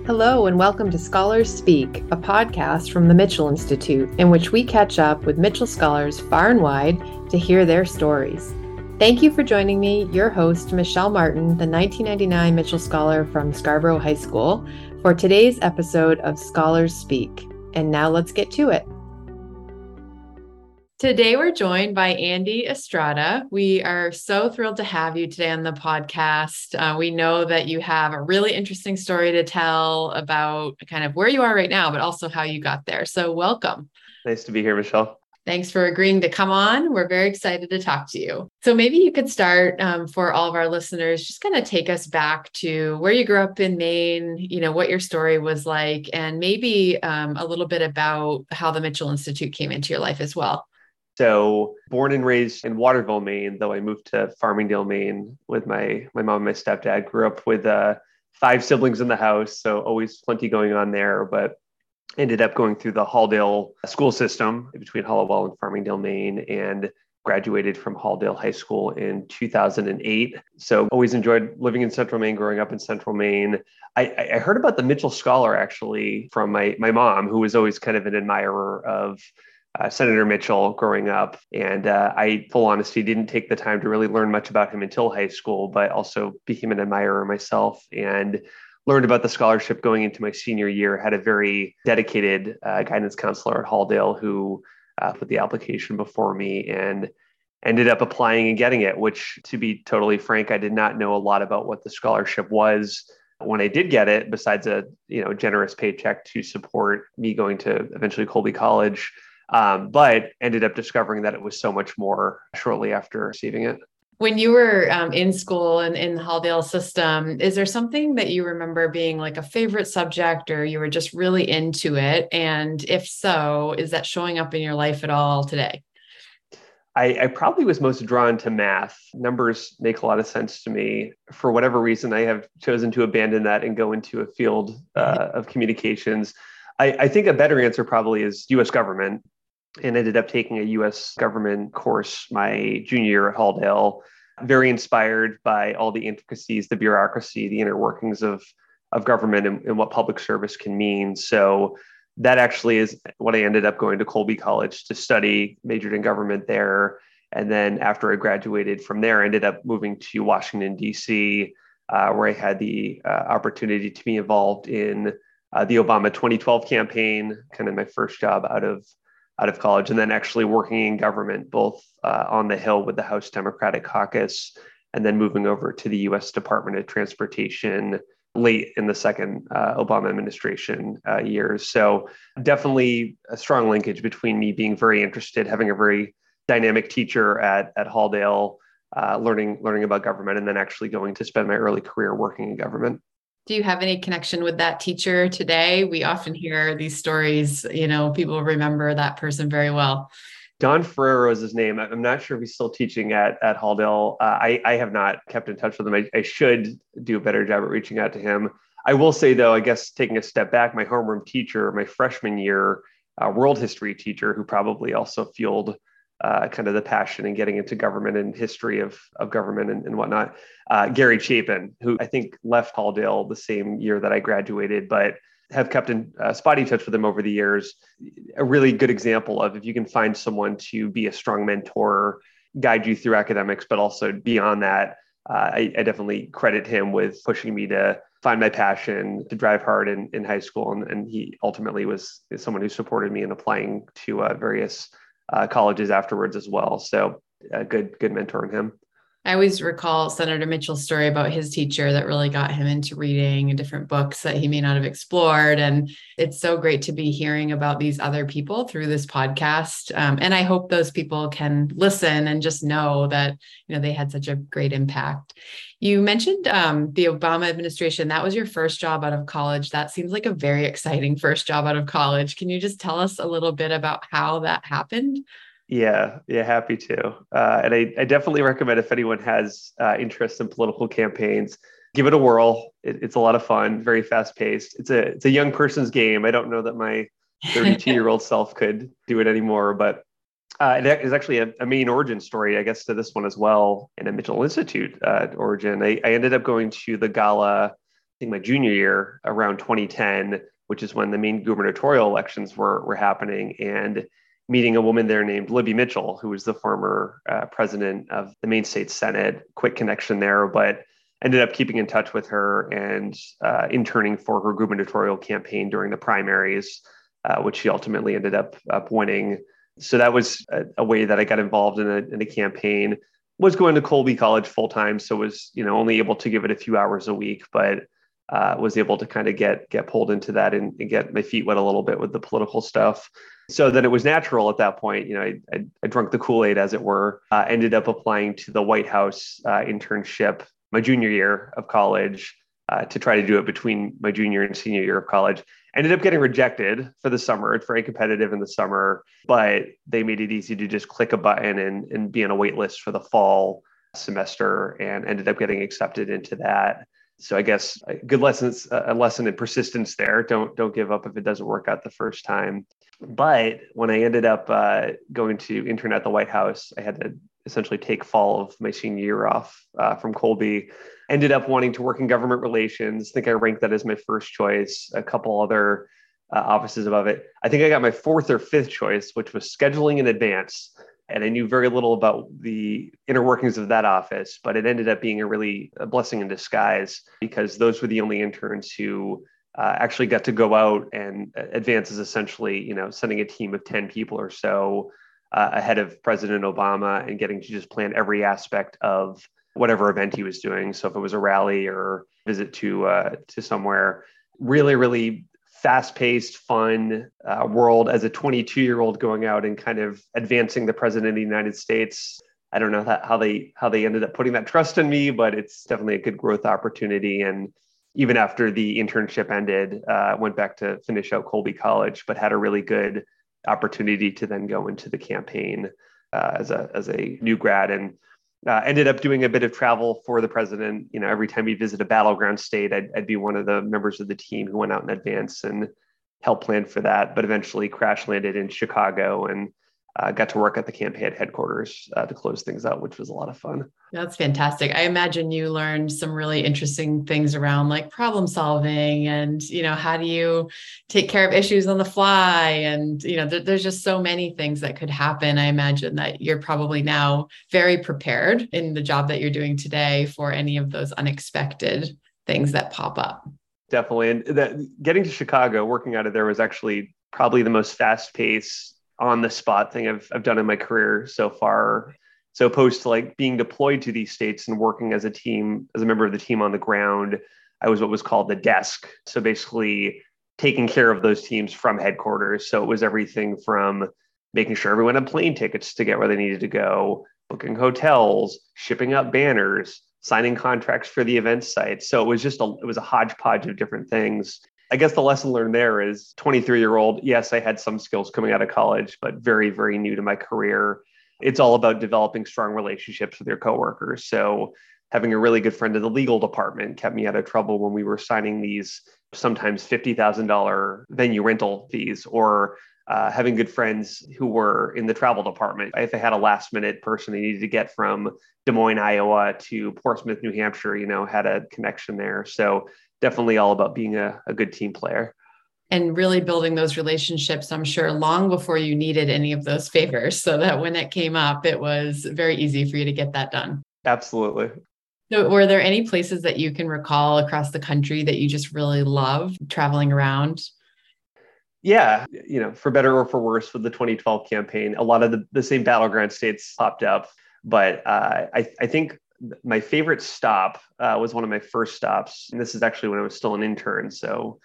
Hello, and welcome to Scholars Speak, a podcast from the Mitchell Institute, in which we catch up with Mitchell scholars far and wide to hear their stories. Thank you for joining me, your host, Michelle Martin, the 1999 Mitchell Scholar from Scarborough High School, for today's episode of Scholars Speak. And now let's get to it. Today, we're joined by Andy Estrada. We are so thrilled to have you today on the podcast. We know that you have a really interesting story to tell about kind of where you are right now, but also how you got there. So welcome. Nice to be here, Michelle. Thanks for agreeing to come on. We're very excited to talk to you. So maybe you could start for all of our listeners, just kind of take us back to where you grew up in Maine, what your story was like, and maybe a little bit about how the Mitchell Institute came into your life as well. So born and raised in Waterville, Maine, though I moved to Farmingdale, Maine with my mom and my stepdad. Grew up with 5 siblings in the house, so always plenty going on there, but ended up going through the Halldale school system between Hallowell and Farmingdale, Maine, and graduated from Halldale High School in 2008. So always enjoyed living in Central Maine, growing up in Central Maine. I heard about the Mitchell Scholar actually from my mom, who was always kind of an admirer of Senator Mitchell growing up. And I, full honesty, didn't take the time to really learn much about him until high school, but also became an admirer myself and learned about the scholarship going into my senior year. Had a very dedicated guidance counselor at Halldale who put the application before me and ended up applying and getting it, which, to be totally frank, I did not know a lot about what the scholarship was when I did get it, besides a generous paycheck to support me going to eventually Colby College. But ended up discovering that it was so much more shortly after receiving it. When you were in school and in the Halldale system, is there something that you remember being like a favorite subject, or you were just really into it? And if so, is that showing up in your life at all today? I probably was most drawn to math. Numbers make a lot of sense to me. For whatever reason, I have chosen to abandon that and go into a field of communications. I think a better answer probably is U.S. government, and ended up taking a U.S. government course my junior year at Halldale. Very inspired by all the intricacies, the bureaucracy, the inner workings of government and what public service can mean. So that actually is what I ended up going to Colby College to study, majored in government there. And then after I graduated from there, I ended up moving to Washington, D.C., where I had the opportunity to be involved in the Obama 2012 campaign, kind of my first job out of college, and then actually working in government, both on the Hill with the House Democratic Caucus, and then moving over to the U.S. Department of Transportation late in the second Obama administration years. So definitely a strong linkage between me being very interested, having a very dynamic teacher at Halldale, learning about government, and then actually going to spend my early career working in government. Do you have any connection with that teacher today? We often hear these stories, people remember that person very well. Don Ferrero is his name. I'm not sure if he's still teaching at Halldale. I have not kept in touch with him. I should do a better job at reaching out to him. I will say, though, I guess taking a step back, my homeroom teacher, my freshman year, world history teacher, who probably also fueled kind of the passion in getting into government and history of government and whatnot. Gary Chapin, who I think left Halldale the same year that I graduated, but have kept in spotty touch with him over the years. A really good example of if you can find someone to be a strong mentor, guide you through academics, but also beyond that, I definitely credit him with pushing me to find my passion, to drive hard in high school. And he ultimately is someone who supported me in applying to various colleges afterwards as well. So a good mentor in him. I always recall Senator Mitchell's story about his teacher that really got him into reading different books that he may not have explored. And it's so great to be hearing about these other people through this podcast. And I hope those people can listen and just know that, they had such a great impact. You mentioned the Obama administration. That was your first job out of college. That seems like a very exciting first job out of college. Can you just tell us a little bit about how that happened? Yeah, happy to. And I definitely recommend, if anyone has interest in political campaigns, give it a whirl. It's a lot of fun, very fast paced. It's a young person's game. I don't know that my 32-year-old self could do it anymore, but it is actually a main origin story, I guess, to this one as well, in a Mitchell Institute origin. I ended up going to the gala think my junior year around 2010, which is when the main gubernatorial elections were happening, and meeting a woman there named Libby Mitchell, who was the former president of the Maine State Senate. Quick connection there, but ended up keeping in touch with her and interning for her gubernatorial campaign during the primaries, which she ultimately ended up winning. So that was a way that I got involved in a campaign. Was going to Colby College full time, so was only able to give it a few hours a week, but was able to kind of get pulled into that and get my feet wet a little bit with the political stuff. So then it was natural at that point. I drank the Kool-Aid, as it were. Ended up applying to the White House internship my junior year of college to try to do it between my junior and senior year of college. Ended up getting rejected for the summer. It's very competitive in the summer, but they made it easy to just click a button and be on a wait list for the fall semester, and ended up getting accepted into that. So I guess good lessons, a lesson in persistence there. Don't give up if it doesn't work out the first time. But when I ended up going to intern at the White House, I had to essentially take fall of my senior year off from Colby. Ended up wanting to work in government relations. I think I ranked that as my first choice, a couple other offices above it. I think I got my fourth or fifth choice, which was scheduling in advance. And I knew very little about the inner workings of that office, but it ended up being a blessing in disguise, because those were the only interns who actually got to go out, and advance is essentially, sending a team of 10 people or so ahead of President Obama and getting to just plan every aspect of whatever event he was doing. So if it was a rally or visit to somewhere, really, really fast-paced, fun world as a 22-year-old going out and kind of advancing the president of the United States. I don't know how they ended up putting that trust in me, but it's definitely a good growth opportunity. And even after the internship ended, went back to finish out Colby College, but had a really good opportunity to then go into the campaign as a new grad, and ended up doing a bit of travel for the president. Every time we visit a battleground state, I'd be one of the members of the team who went out in advance and helped plan for that, but eventually crash landed in Chicago and got to work at the campaign headquarters to close things out, which was a lot of fun. That's fantastic. I imagine you learned some really interesting things around like problem solving and, how do you take care of issues on the fly? And, there's just so many things that could happen. I imagine that you're probably now very prepared in the job that you're doing today for any of those unexpected things that pop up. Definitely. And getting to Chicago, working out of there was actually probably the most fast-paced, on the spot thing I've done in my career so far. So opposed to like being deployed to these states and working as a team, as a member of the team on the ground, I was what was called the desk. So basically taking care of those teams from headquarters. So it was everything from making sure everyone had plane tickets to get where they needed to go, booking hotels, shipping up banners, signing contracts for the event site. So it was a hodgepodge of different things. I guess the lesson learned there is 23-year-old. Yes, I had some skills coming out of college, but very, very new to my career. It's all about developing strong relationships with your coworkers. So having a really good friend in the legal department kept me out of trouble when we were signing these sometimes $50,000 venue rental fees, or having good friends who were in the travel department. If I had a last minute person they needed to get from Des Moines, Iowa to Portsmouth, New Hampshire, had a connection there. So definitely all about being a good team player. And really building those relationships, I'm sure, long before you needed any of those favors, so that when it came up, it was very easy for you to get that done. Absolutely. So were there any places that you can recall across the country that you just really love traveling around? Yeah, for better or for worse, with the 2012 campaign, a lot of the same battleground states popped up. But I think my favorite stop was one of my first stops. And this is actually when I was still an intern. So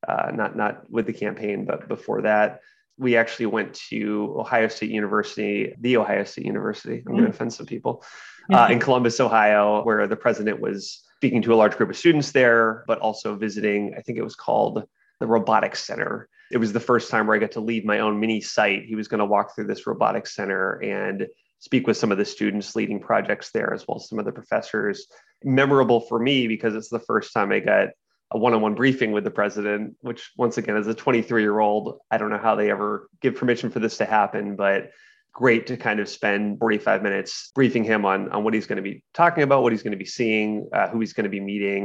not with the campaign, but before that, we actually went to Ohio State University, the Ohio State University. I'm going to offend some people, in Columbus, Ohio, where the president was speaking to a large group of students there, but also visiting, I think it was called the Robotics Center. It was the first time where I got to lead my own mini site. He was going to walk through this robotics center and speak with some of the students leading projects there, as well as some of the professors. Memorable for me because it's the first time I got a one-on-one briefing with the president, which once again, as a 23-year-old, I don't know how they ever give permission for this to happen, but great to kind of spend 45 minutes briefing him on what he's going to be talking about, what he's going to be seeing, who he's going to be meeting.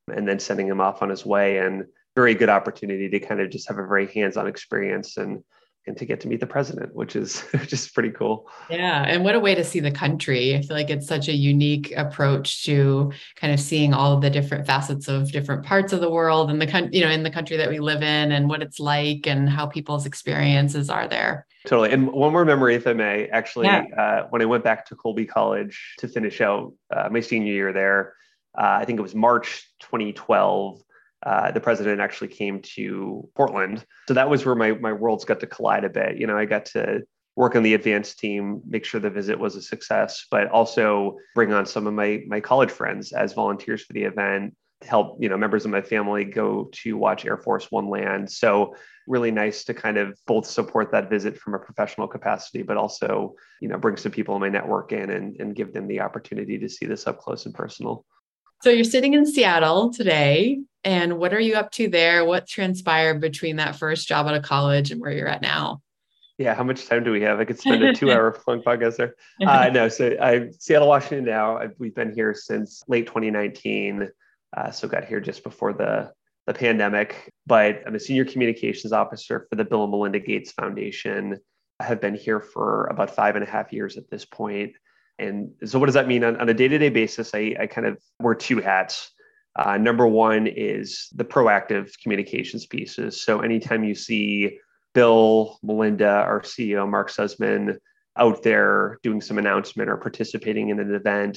and then sending him off on his way. And very good opportunity to kind of just have a very hands-on experience and to get to meet the president, which is just pretty cool. Yeah. And what a way to see the country. I feel like it's such a unique approach to kind of seeing all of the different facets of different parts of the world and in the country that we live in and what it's like and how people's experiences are there. Totally. And one more memory, if I may, Yeah. actually, when I went back to Colby College to finish out my senior year there, I think it was March 2012. The president actually came to Portland. So that was where my worlds got to collide a bit. I got to work on the advanced team, make sure the visit was a success, but also bring on some of my college friends as volunteers for the event, to help, members of my family go to watch Air Force One land. So really nice to kind of both support that visit from a professional capacity, but also, bring some people in my network in and give them the opportunity to see this up close and personal. So you're sitting in Seattle today, and what are you up to there? What transpired between that first job out of college and where you're at now? Yeah, how much time do we have? I could spend a 2 hour long podcast there. No, so I'm Seattle, Washington now. We've been here since late 2019. So got here just before the pandemic, but I'm a senior communications officer for the Bill and Melinda Gates Foundation. I have been here for about 5.5 years at this point. And so what does that mean? On a day-to-day basis, I kind of wear two hats. Number one is the proactive communications pieces. So anytime you see Bill, Melinda, our CEO, Mark Sussman, out there doing some announcement or participating in an event,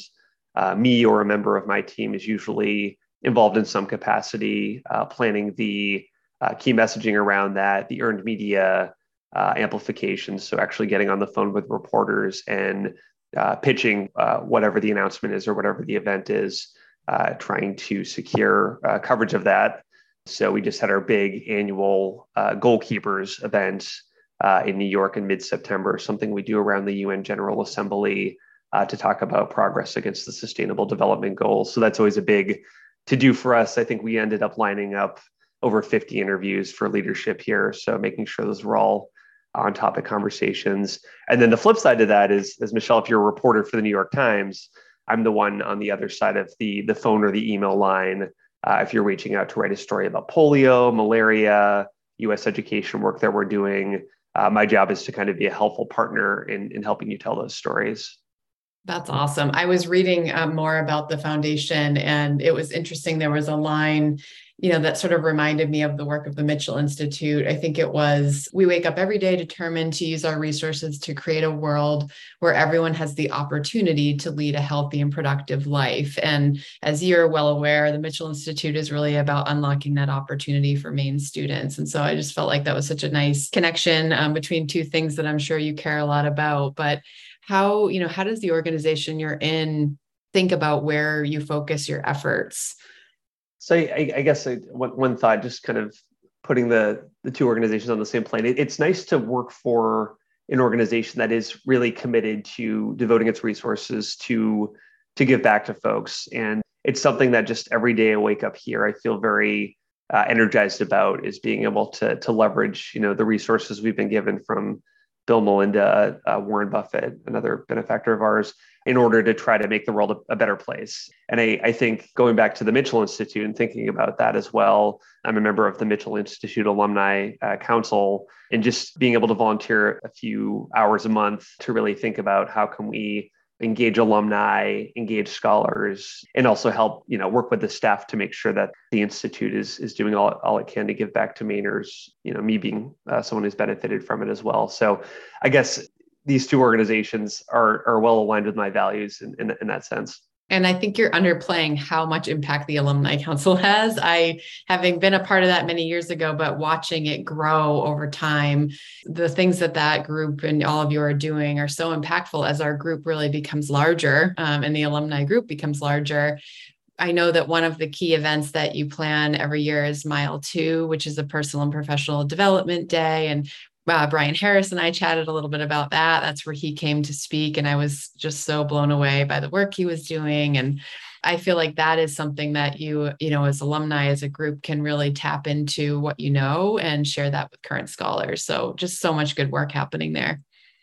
me or a member of my team is usually involved in some capacity, planning the key messaging around that, the earned media amplification. So actually getting on the phone with reporters and pitching whatever the announcement is or whatever the event is, trying to secure coverage of that. So we just had our big annual goalkeepers event in New York in mid-September, something we do around the UN General Assembly to talk about progress against the Sustainable Development Goals. So that's always a big to-do for us. I think we ended up lining up over 50 interviews for leadership here. So making sure those were all on-topic conversations. And then the flip side of that is, as Michelle, if you're a reporter for the New York Times, I'm the one on the other side of the phone or the email line. If you're reaching out to write a story about polio, malaria, U.S. education work that we're doing, my job is to kind of be a helpful partner in helping you tell those stories. That's awesome. I was reading more about the foundation, and it was interesting. There was a line, that sort of reminded me of the work of the Mitchell Institute. I think it was, we wake up every day determined to use our resources to create a world where everyone has the opportunity to lead a healthy and productive life. And as you're well aware, the Mitchell Institute is really about unlocking that opportunity for Maine students. And so I just felt like that was such a nice connection between two things that I'm sure you care a lot about. But how does the organization you're in think about where you focus your efforts? So I guess one thought, just kind of putting the two organizations on the same plane. It's nice to work for an organization that is really committed to devoting its resources to give back to folks. And it's something that just every day I wake up here, I feel very energized about, is being able to leverage, the resources we've been given from Bill, Melinda, Warren Buffett, another benefactor of ours, in order to try to make the world a better place. And I think going back to the Mitchell Institute and thinking about that as well, I'm a member of the Mitchell Institute Alumni Council, and just being able to volunteer a few hours a month to really think about how can we engage alumni, engage scholars, and also help, work with the staff to make sure that the Institute is doing all it can to give back to Mainers, me being someone who's benefited from it as well. So I guess these two organizations are well aligned with my values in that sense. And I think you're underplaying how much impact the Alumni Council has. Having been a part of that many years ago, but watching it grow over time, the things that group and all of you are doing are so impactful as our group really becomes larger, and the alumni group becomes larger. I know that one of the key events that you plan every year is Mile 2, which is a personal and professional development day. And Brian Harris and I chatted a little bit about that. That's where he came to speak. And I was just so blown away by the work he was doing. And I feel like that is something that you as alumni, as a group, can really tap into what and share that with current scholars. So just so much good work happening there.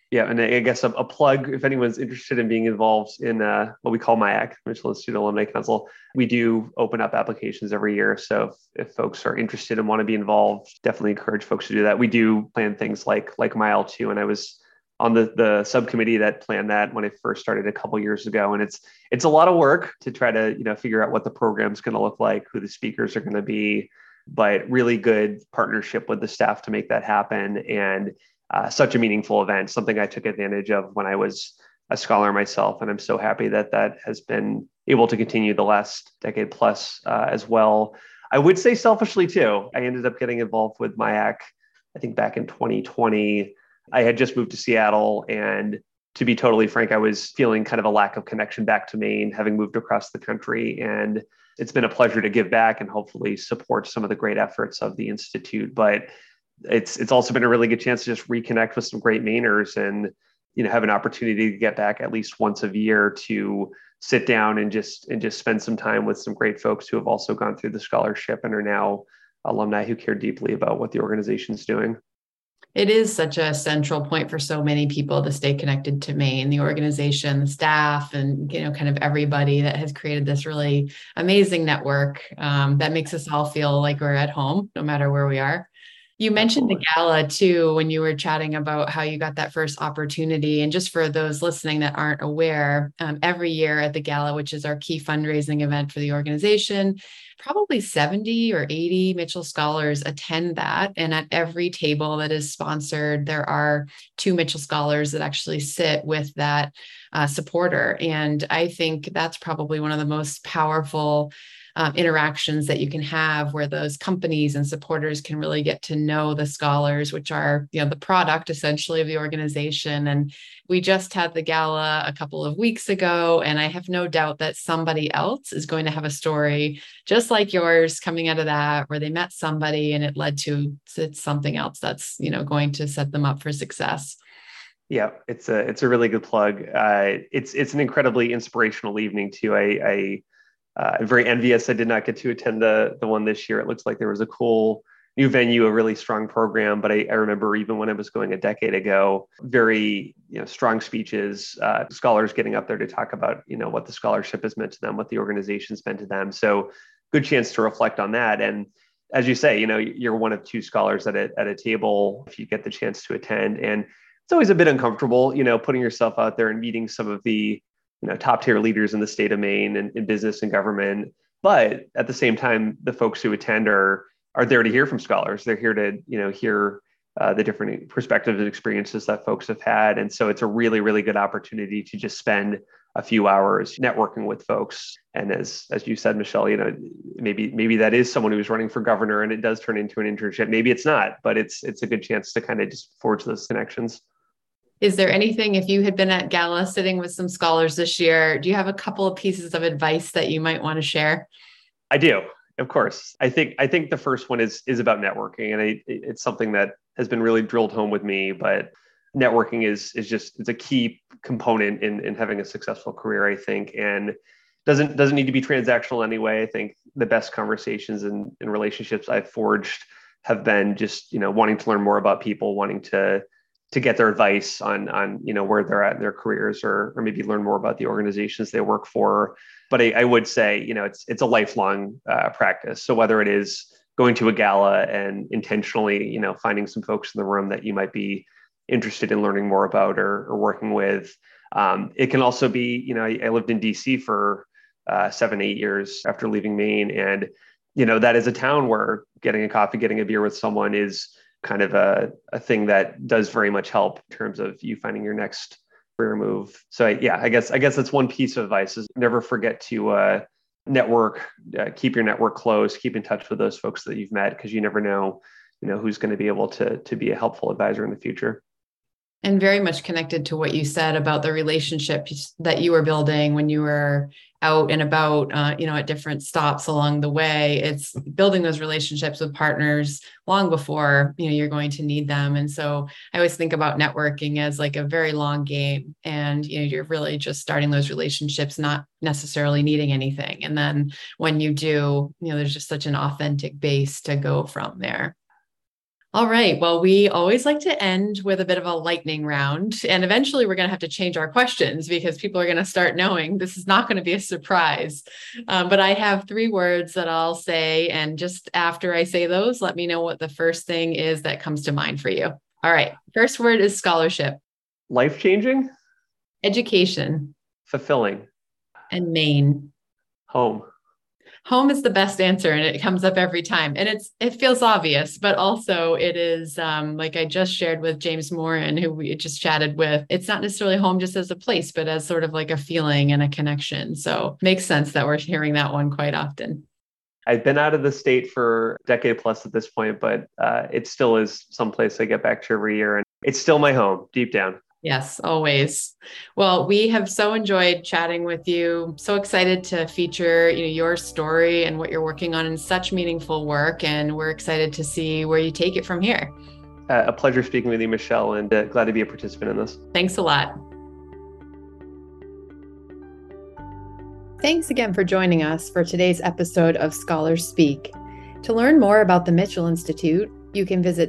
Yeah, and I guess a plug, if anyone's interested in being involved in what we call MIAC, Michelin Student Alumni Council, we do open up applications every year. So if folks are interested and want to be involved, definitely encourage folks to do that. We do plan things like Mile 2, and I was on the subcommittee that planned that when I first started a couple years ago. And it's a lot of work to try to figure out what the program's going to look like, who the speakers are going to be, but really good partnership with the staff to make that happen. And such a meaningful event, something I took advantage of when I was a scholar myself. And I'm so happy that that has been able to continue the last decade plus as well. I would say selfishly too, I ended up getting involved with MIAC, I think back in 2020. I had just moved to Seattle, and to be totally frank, I was feeling kind of a lack of connection back to Maine, having moved across the country. And it's been a pleasure to give back and hopefully support some of the great efforts of the Institute. But it's also been a really good chance to just reconnect with some great Mainers and have an opportunity to get back at least once a year to sit down and just spend some time with some great folks who have also gone through the scholarship and are now alumni who care deeply about what the organization is doing. It is such a central point for so many people to stay connected to Maine, the organization, the staff, and kind of everybody that has created this really amazing network that makes us all feel like we're at home, no matter where we are. You mentioned Absolutely. The gala too, when you were chatting about how you got that first opportunity. And just for those listening that aren't aware, every year at the gala, which is our key fundraising event for the organization, probably 70 or 80 Mitchell Scholars attend that. And at every table that is sponsored, there are 2 Mitchell Scholars that actually sit with that supporter. And I think that's probably one of the most powerful interactions that you can have, where those companies and supporters can really get to know the scholars, which are the product essentially of the organization. And we just had the gala a couple of weeks ago, and I have no doubt that somebody else is going to have a story just like yours coming out of that, where they met somebody and it led to something else that's going to set them up for success. Yeah, it's a really good plug. It's an incredibly inspirational evening too. I'm very envious I did not get to attend the one this year. It looks like there was a cool new venue, a really strong program. But I remember even when I was going a decade ago, very strong speeches, scholars getting up there to talk about what the scholarship has meant to them, what the organization's meant to them. So good chance to reflect on that. And as you say, you're one of 2 scholars at a table if you get the chance to attend. And it's always a bit uncomfortable, putting yourself out there and meeting some of the top tier leaders in the state of Maine and in business and government. But at the same time, the folks who attend are there to hear from scholars. They're here to, hear the different perspectives and experiences that folks have had. And so it's a really, really good opportunity to just spend a few hours networking with folks. And as you said, Michelle, maybe that is someone who's running for governor and it does turn into an internship. Maybe it's not, but it's a good chance to kind of just forge those connections. Is there anything, if you had been at gala sitting with some scholars this year, do you have a couple of pieces of advice that you might want to share? I do, of course. I think the first one is about networking, and it's something that has been really drilled home with me. But networking is it's a key component in having a successful career, I think, and doesn't need to be transactional anyway. I think the best conversations and relationships I've forged have been just wanting to learn more about people, wanting to get their advice on where they're at in their careers, or maybe learn more about the organizations they work for. But I would say it's a lifelong practice. So whether it is going to a gala and intentionally finding some folks in the room that you might be interested in learning more about or working with, it can also be I lived in DC for 7-8 years after leaving Maine, and that is a town where getting a coffee, getting a beer with someone is kind of a thing that does very much help in terms of you finding your next career move. So I guess that's one piece of advice is never forget to network, keep your network close, keep in touch with those folks that you've met, because you never know, who's going to be able to be a helpful advisor in the future. And very much connected to what you said about the relationships that you were building when you were out and about, at different stops along the way. It's building those relationships with partners long before, you're going to need them. And so I always think about networking as like a very long game, and, you're really just starting those relationships, not necessarily needing anything. And then when you do, there's just such an authentic base to go from there. All right. Well, we always like to end with a bit of a lightning round. And eventually we're going to have to change our questions because people are going to start knowing this is not going to be a surprise. But I have 3 words that I'll say. And just after I say those, let me know what the first thing is that comes to mind for you. All right. First word is scholarship, Life-changing, education, fulfilling, and Maine. home. Home is the best answer, and it comes up every time. And it feels obvious, but also it is like I just shared with James Moran, who we just chatted with. It's not necessarily home just as a place, but as sort of like a feeling and a connection. So makes sense that we're hearing that one quite often. I've been out of the state for a decade plus at this point, but it still is someplace I get back to every year. And it's still my home deep down. Yes, always. Well, we have so enjoyed chatting with you. So excited to feature, your story and what you're working on in such meaningful work. And we're excited to see where you take it from here. A pleasure speaking with you, Michelle, and glad to be a participant in this. Thanks a lot. Thanks again for joining us for today's episode of Scholars Speak. To learn more about the Mitchell Institute, you can visit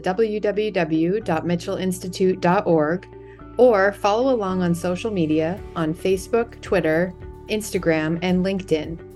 www.mitchellinstitute.org or follow along on social media on Facebook, Twitter, Instagram, and LinkedIn.